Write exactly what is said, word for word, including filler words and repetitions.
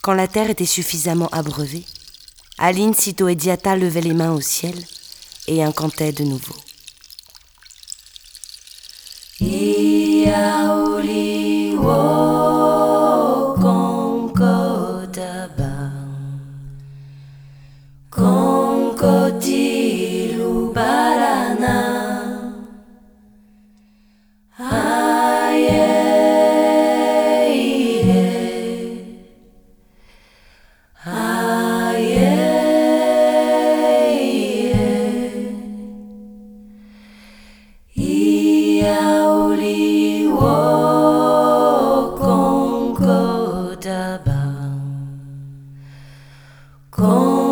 Quand la terre était suffisamment abreuvée, Aline Sito et Diata levaient les mains au ciel et incantaient de nouveau. Iaoli wo konko tabang konko tilu barana aye aye iaoli wo konko tabang konko